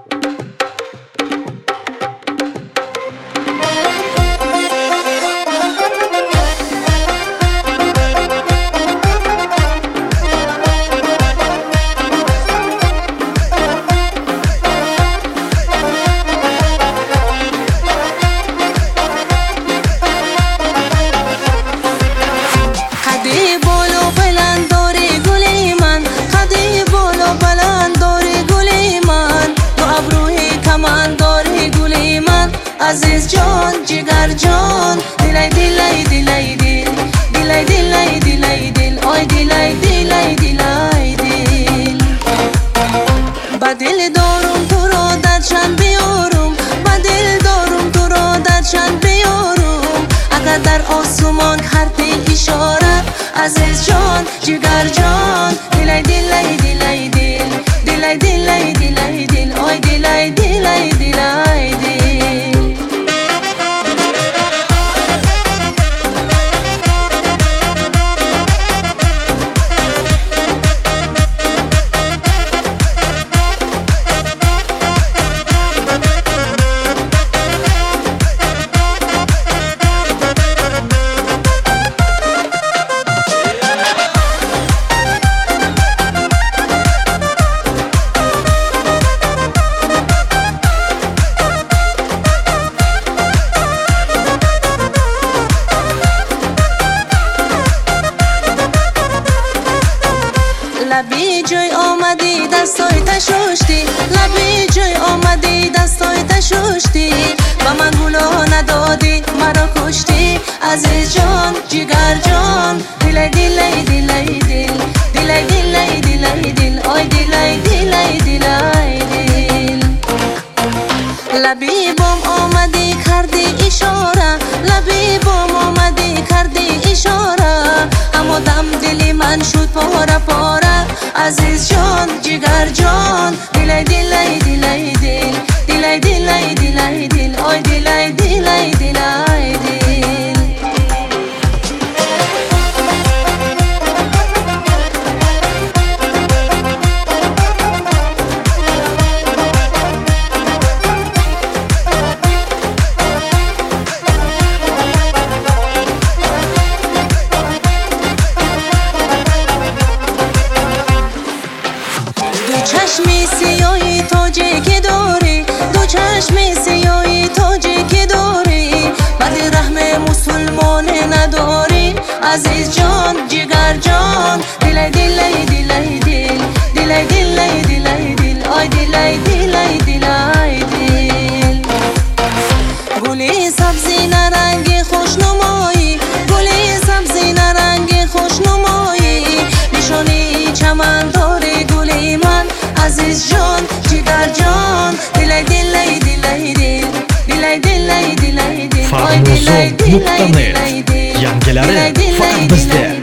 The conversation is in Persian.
عزیز جان جگر جان دلای دلای دلای دل دلای دلای دلای دل آی دلای دلای دلای دل با دل دارم تو را در چند بیارم با دل دارم تو را در چند بیارم اگر در آسمان حرف اشاره عزیز جان جگر جان دلای دلای دلای دل دلای دلای دلای دل آی دلای دلای دلای دل لبی جای آمدی دستای تشوشتی لبی جای آمدی دستای تشوشتی و من گلو ندادی مرا کشتی عزیز جان جگر جان دلای دلای دلای دل دلای دلای دلای دل آی دلای دلای دلای دل لبی بام آمدی کردی اشاره لبی بام آمدی کردی اشاره اما دم دلی من شد پاره پاره عزیز جان جگر جان دلای دلای دلای دل دلای دلای دلای دل آی دلای دلای دلای دل چشمی سیاهی تاجی که داری دو چشمی سیاهی تاجی که داری ولی رحم مسلمان نداری عزیز جان جگر جان دلای دلای دلای دل دلای دلای دلای دل آی دلای دلای دلای دل گلی سبزی نرنگ خوشنمایی گلی سبزی نرنگ خوشنمایی نشانی چمن داره گلی من عزیز جان جگر جان دلای دلای دلای دل دلای دلای دلای دل Farmuzo.net Yangilari faqat bizda